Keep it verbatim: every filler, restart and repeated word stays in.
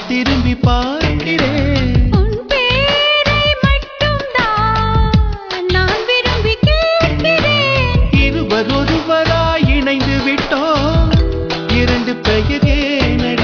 திரும்பி பார்க்கிறேன். உன் பேரை மட்டும்தான் நான் விரும்பி கேட்கிறேன். இருவர் ஒருவராய் இணைந்து விட்டோம், இரண்டு பெயர் ஏனடி?